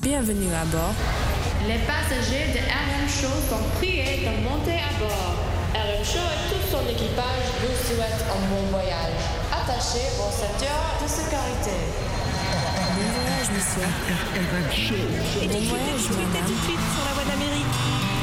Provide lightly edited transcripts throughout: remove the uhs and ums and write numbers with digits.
Bienvenue à bord. Les passagers de RM Show sont priés de monter à bord. RM Show et tout son équipage vous souhaitent un bon voyage. Attachez vos ceintures de sécurité. Bon voyage, monsieur. RM Show. Bon voyage, madame. Tout de suite sur la voie d'Amérique.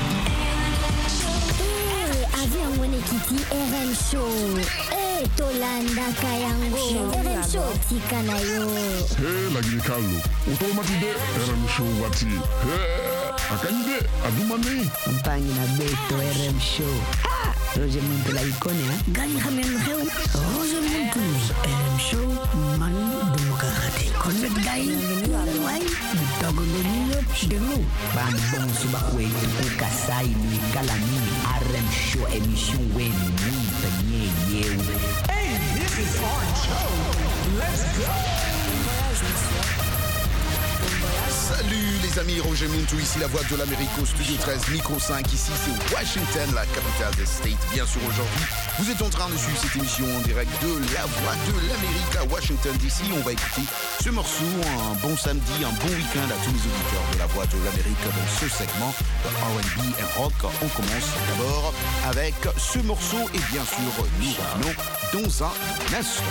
Avion Monekiti RM Show. Tolanda Kayango. RM Show Tikanayo. Lagini Carlo. Automatide RM Show wati. Akanyide adumani. Mpangi na beto RM Show. Roger Muntu la ikone ha. Gani khamen kheu. Roger Muntu RM Show man demokrati. Konnet gay. Wai. Bitago nyo denu. Ban bon suba kwe kasai ni kalami. RM Show émission wen ni tanye yeu. Hey, this is Orange Show. Let's go. Bon voyage, monsieur. Bon voyage. Salut les amis, Roger Muntu, ici la voix de l'Amérique au studio 13, micro 5, ici c'est Washington, la capitale des States. Bien sûr aujourd'hui, vous êtes en train de suivre cette émission en direct de la voix de l'Amérique à Washington DC. On va écouter ce morceau, un bon samedi, un bon week-end à tous les auditeurs de la voix de l'Amérique dans ce segment de R&B et rock. On commence d'abord avec ce morceau et bien sûr nous revenons dans un instant.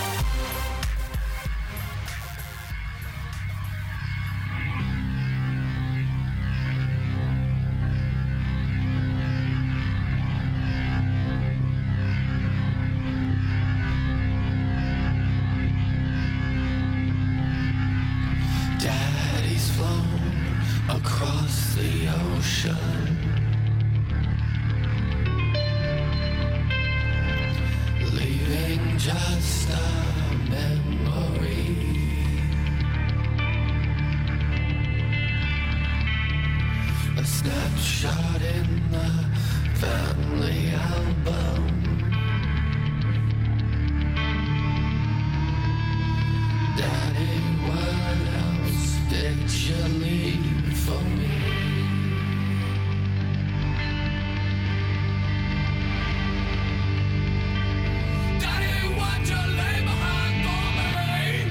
Daddy's flown across the ocean, leaving just a memory. A snapshot in the family album. Daddy, what else did you leave for me? Daddy, what you leave behind for me?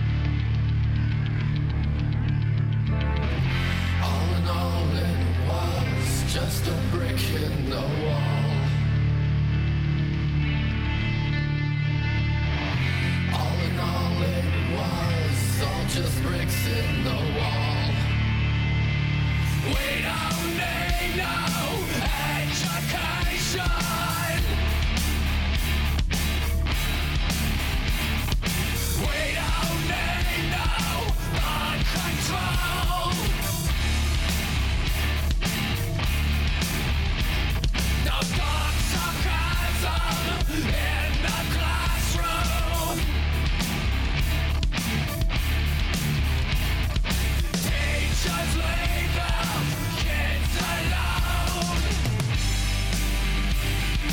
All in all, it was just a brick in the wall. All in all, it was all just bricks in the wall. We don't need no education. We don't need no gun control. No dark sarcasm in the classroom. Teachers leave them kids alone.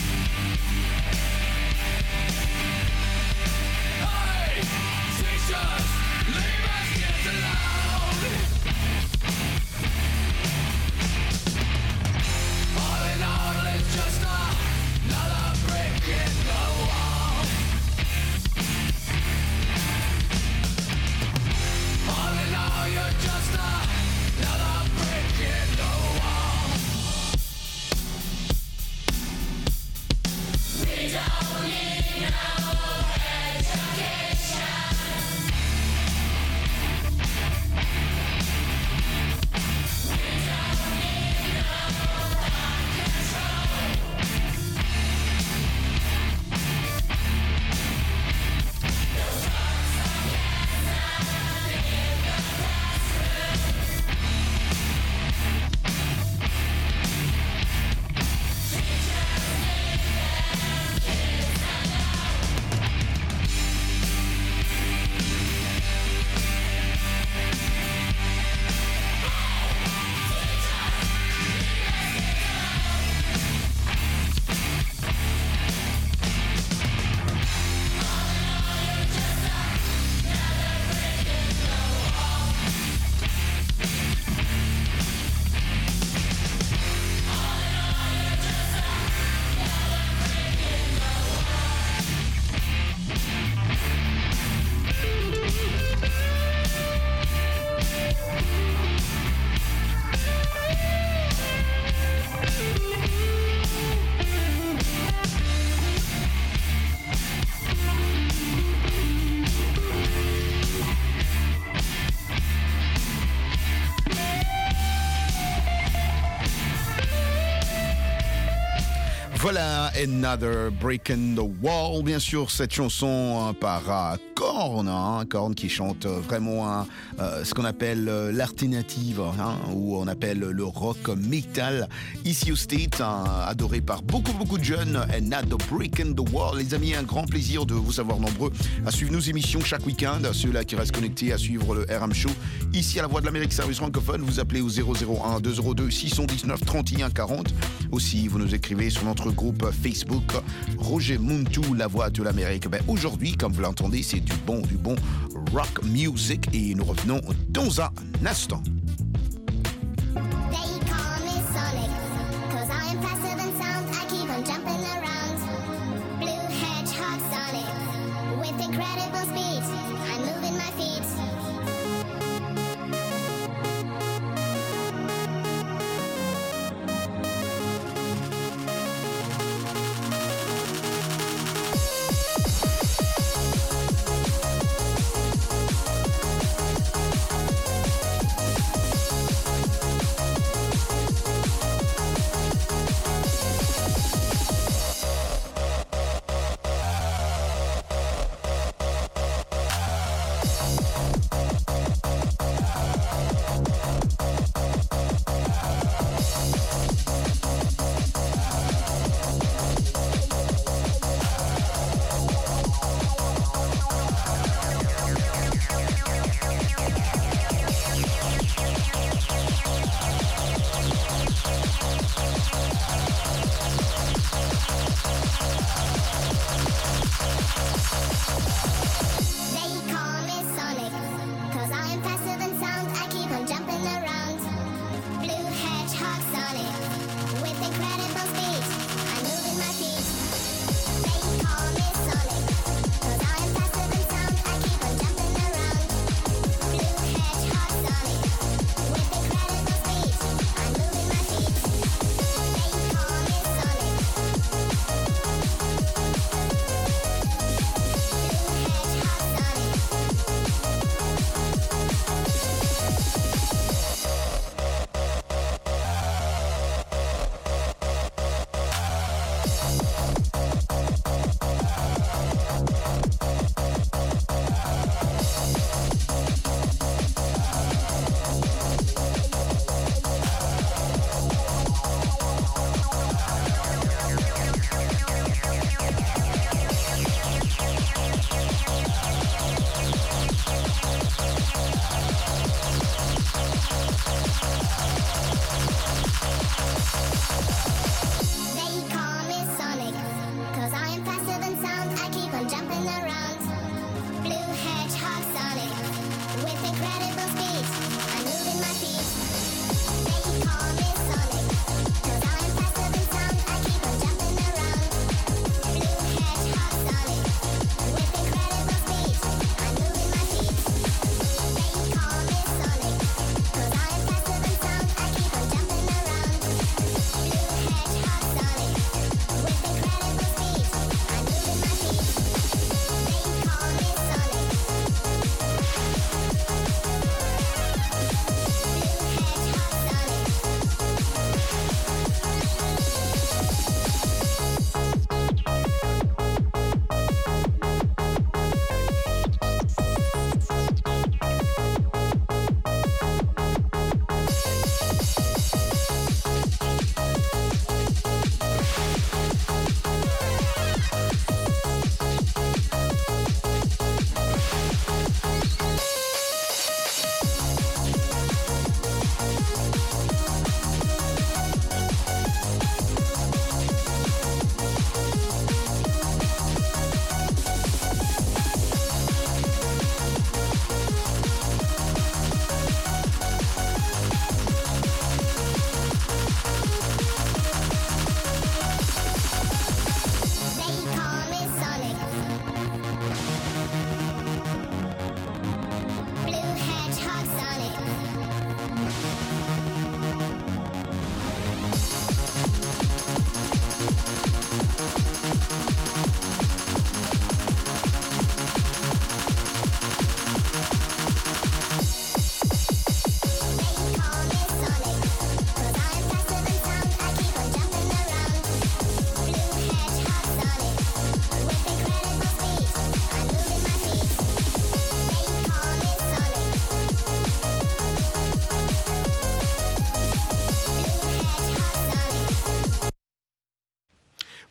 Voilà, Another Break in the Wall, bien sûr, cette chanson par Korn, Korn qui chante vraiment ce qu'on appelle l'alternative, ou on appelle le rock metal, ici au State, adoré par beaucoup de jeunes. Another Break in the Wall, les amis, un grand plaisir de vous savoir nombreux à suivre nos émissions chaque week-end, ceux-là qui restent connectés à suivre le RM Show, ici à la Voix de l'Amérique, service francophone, vous appelez au 001 202 619 31 40, aussi vous nous écrivez sur notre groupe Facebook Roger Muntu, la Voix de l'Amérique. Aujourd'hui, comme vous l'entendez, c'est du bon rock music et nous revenons dans un instant.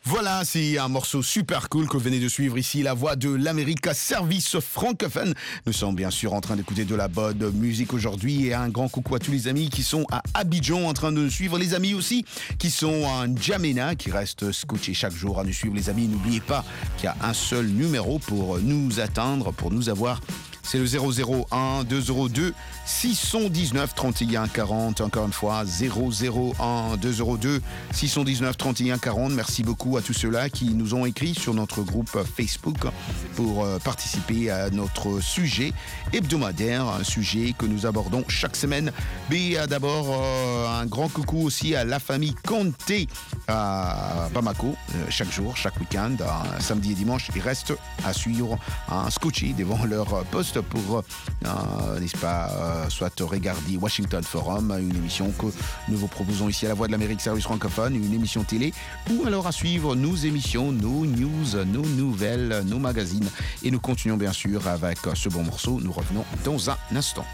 Voilà, c'est un morceau super cool que vous venez de suivre ici, La Voix de l'Amérique, service francophone. Nous sommes bien sûr en train d'écouter de la bonne musique aujourd'hui et un grand coucou à tous les amis qui sont à Abidjan en train de nous suivre, les amis aussi qui sont à N'Djamena, qui restent scotchés chaque jour à nous suivre, les amis. N'oubliez pas qu'il y a un seul numéro pour nous atteindre, pour nous avoir. C'est le 001 202 619 31 40. Encore une fois, 001 202 619 31 40. Merci beaucoup à tous ceux-là qui nous ont écrit sur notre groupe Facebook pour participer à notre sujet hebdomadaire, un sujet que nous abordons chaque semaine. Mais d'abord, un grand coucou aussi à la famille Conté à Bamako, chaque jour, chaque week-end, samedi et dimanche. Ils restent à suivre un scotché devant leur poste pour, n'est-ce pas, soit regarder Washington Forum, une émission que nous vous proposons ici à La Voix de l'Amérique, service francophone, une émission télé, ou alors à suivre nos émissions, nos news, nos nouvelles, nos magazines. Et nous continuons bien sûr avec ce bon morceau. Nous revenons dans un instant.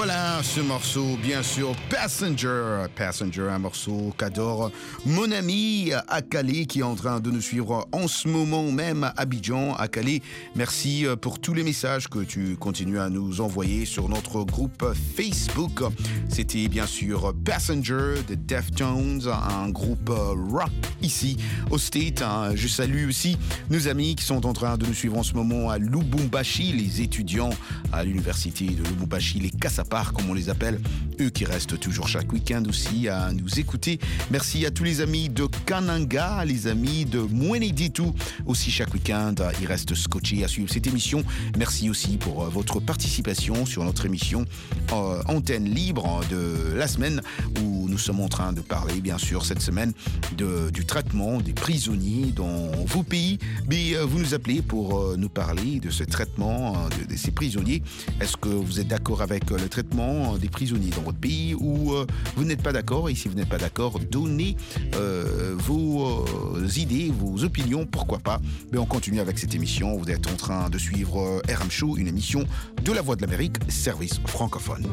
Voilà ce morceau, bien sûr, Passenger. Passenger, un morceau qu'adore mon ami Akale qui est en train de nous suivre en ce moment même à Abidjan. Akale, merci pour tous les messages que tu continues à nous envoyer sur notre groupe Facebook. C'était bien sûr Passenger de Deftones, un groupe rock ici au State. Je salue aussi nos amis qui sont en train de nous suivre en ce moment à Lubumbashi, les étudiants à l'université de Lubumbashi, les Kassapar comme on les appelle, eux qui restent toujours chaque week-end aussi à nous écouter. Merci à tous les amis de Kananga, les amis de Mweneditu aussi chaque week-end, ils restent scotchés à suivre cette émission. Merci aussi pour votre participation sur notre émission Antenne Libre de la semaine où nous sommes en train de parler bien sûr cette semaine du traitement des prisonniers dans vos pays. Mais vous nous appelez pour nous parler de ce traitement de ces prisonniers. Est-ce que vous êtes d'accord avec le traitement des prisonniers dans votre pays ou vous n'êtes pas d'accord? Et si vous n'êtes pas d'accord, donnez vos idées, vos opinions, pourquoi pas. Mais on continue avec cette émission. Vous êtes en train de suivre RM Show, une émission de la Voix de l'Amérique, service francophone.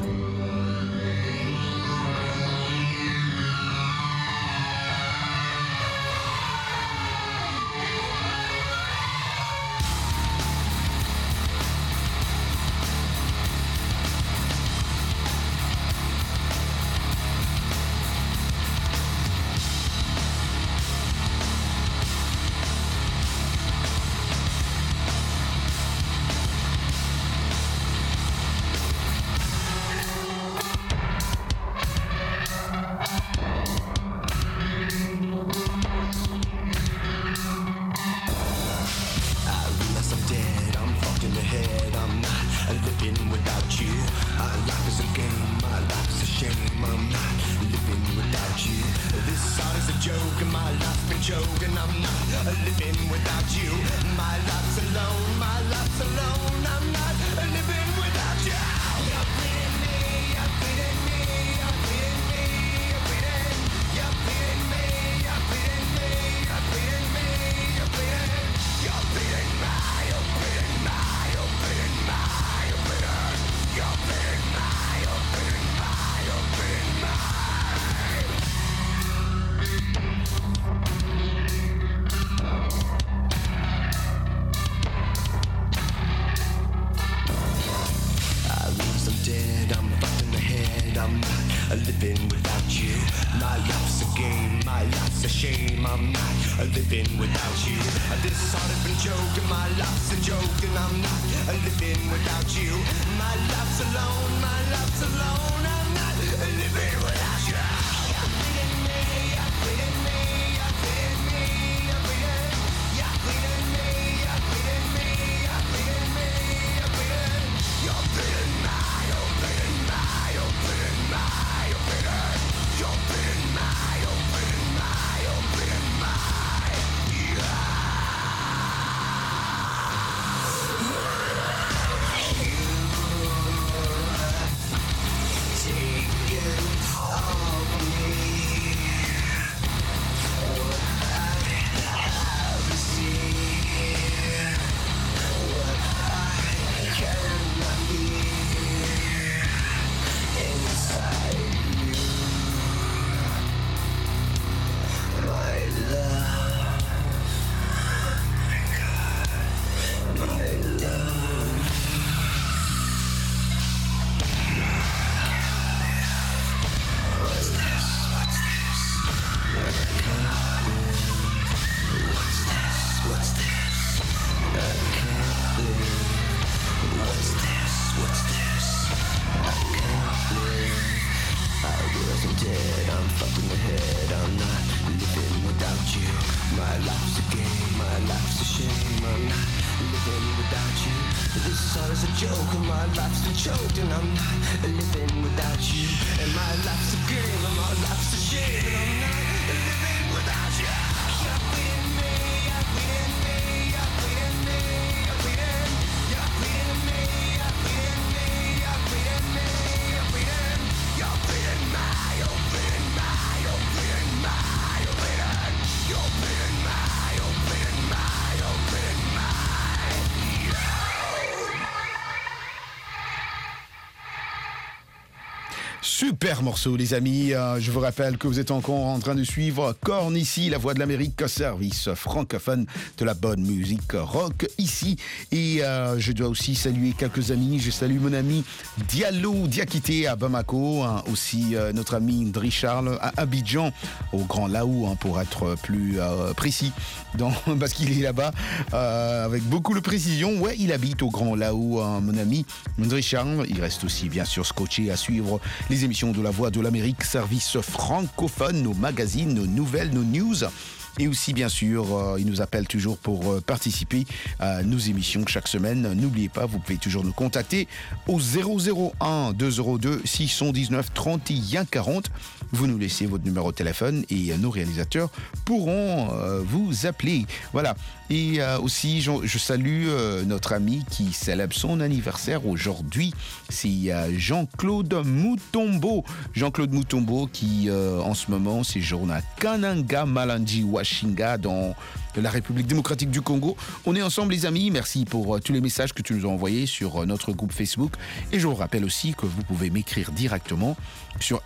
Super morceau les amis, je vous rappelle que vous êtes encore en train de suivre Korn ici, la voix de l'Amérique, service francophone de la bonne musique rock ici. Et je dois aussi saluer quelques amis, je salue mon ami Diallo Diakité à Bamako, aussi notre ami Ndri Charles à Abidjan, au Grand Laou pour être plus précis, parce qu'il est là-bas avec beaucoup de précision. Ouais, il habite au Grand Laou, mon ami Ndri Charles. Il reste aussi bien sûr scotché à suivre les émissions de la Voix de l'Amérique, service francophone, nos magazines, nos nouvelles, nos news. Et aussi, bien sûr, il nous appelle toujours pour participer à nos émissions chaque semaine. N'oubliez pas, vous pouvez toujours nous contacter au 001 202 619 31 40. Vous nous laissez votre numéro de téléphone et nos réalisateurs pourront vous appeler. Voilà. Et aussi, je salue notre ami qui célèbre son anniversaire aujourd'hui. C'est Jean-Claude Mutombo. Jean-Claude Mutombo qui, en ce moment, séjourne à Kananga Malandi Washinga dans la République démocratique du Congo. On est ensemble les amis. Merci pour tous les messages que tu nous as envoyés sur notre groupe Facebook. Et je vous rappelle aussi que vous pouvez m'écrire directement sur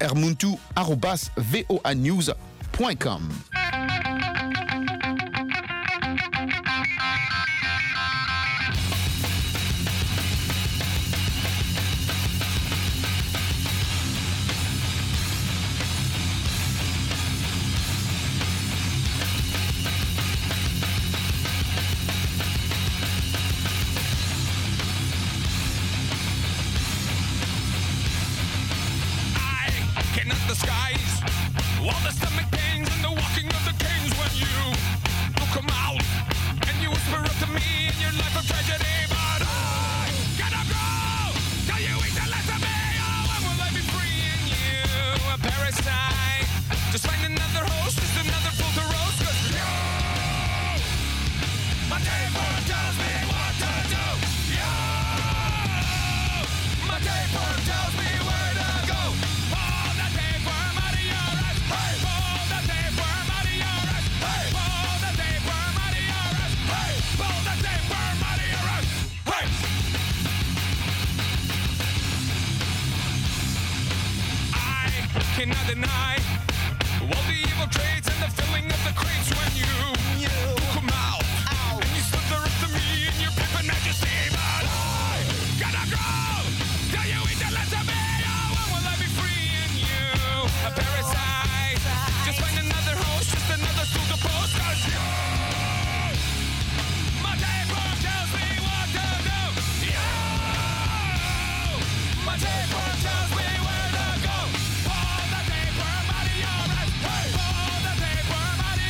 ermuntu@voanews.com. Cannot deny all the evil traits and the filling of the crates when you come out and you slither up to me in your pimpin' majesty. But I gotta go till you eat the last of me. Oh, when will I be free in you? A parasite. Just find another host, just another stool to post. 'Cause you, my tapeworm tells me what to do. You, my tapeworm tells me where to go. Pull the tapeworm out of your eyes. Pull the tapeworm out of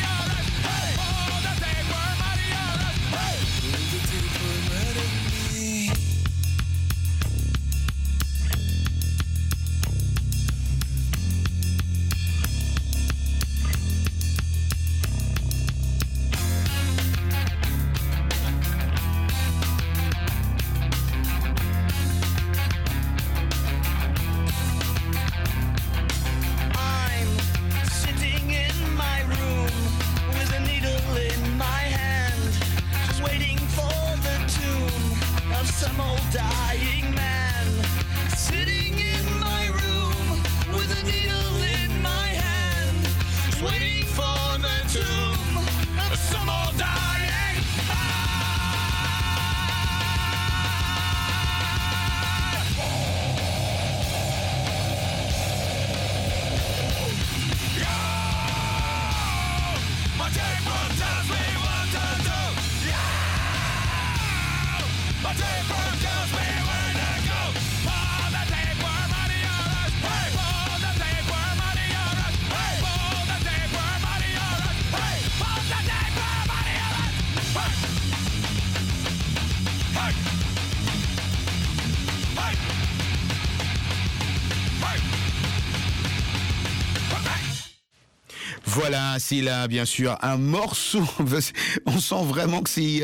Voilà, c'est là, bien sûr, un morceau. On sent vraiment que c'est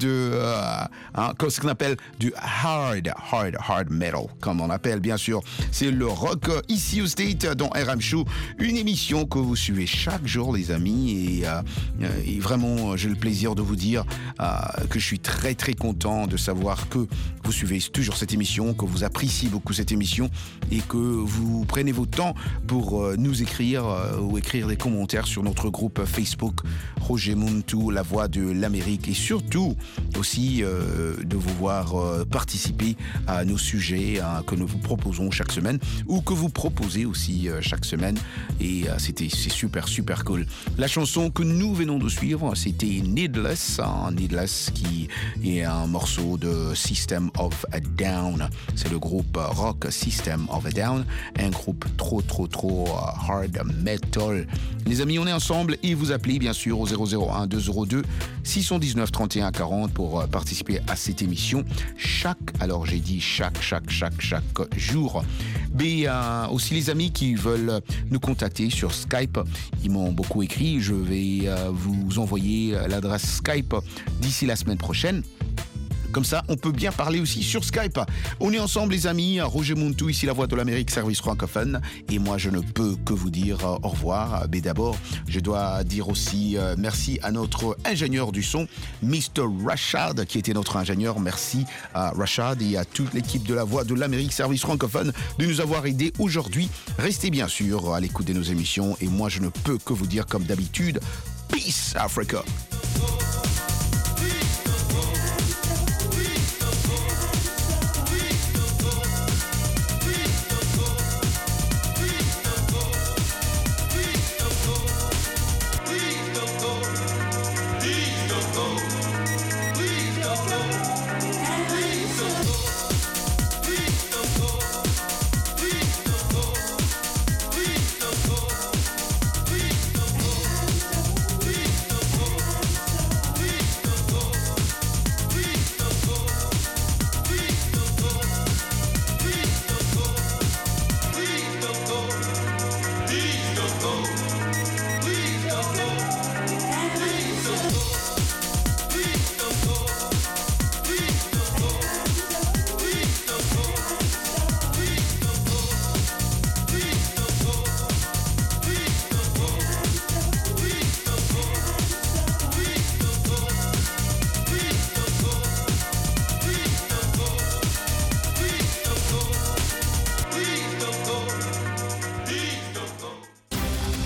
ce qu'on appelle du hard metal, comme on appelle, bien sûr. C'est le rock ici au State dans RM Show, une émission que vous suivez chaque jour, les amis. Et vraiment, j'ai le plaisir de vous dire que je suis très, très content de savoir que vous suivez toujours cette émission, que vous appréciez beaucoup cette émission et que vous prenez votre temps pour nous écrire ou écrire des commentaires sur notre groupe Facebook Roger Muntu, la voix de l'Amérique, et surtout aussi de vous voir participer à nos sujets que nous vous proposons chaque semaine ou que vous proposez aussi chaque semaine, et c'est super cool. La chanson que nous venons de suivre, c'était Needless, qui est un morceau de System of a Down. C'est le groupe rock System of a Down, un groupe trop hard metal. Les amis, on est ensemble et vous appelez bien sûr au 001 202 619 31 40 pour participer à cette émission chaque jour. Mais aussi les amis qui veulent nous contacter sur Skype, ils m'ont beaucoup écrit, je vais vous envoyer l'adresse Skype d'ici la semaine prochaine. Comme ça, on peut bien parler aussi sur Skype. On est ensemble, les amis. Roger Muntu, ici la voix de l'Amérique, service francophone. Et moi, je ne peux que vous dire au revoir. Mais d'abord, je dois dire aussi merci à notre ingénieur du son, Mr. Rashad, qui était notre ingénieur. Merci à Rashad et à toute l'équipe de la voix de l'Amérique, service francophone, de nous avoir aidés aujourd'hui. Restez bien sûr à l'écoute de nos émissions. Et moi, je ne peux que vous dire, comme d'habitude, Peace Africa.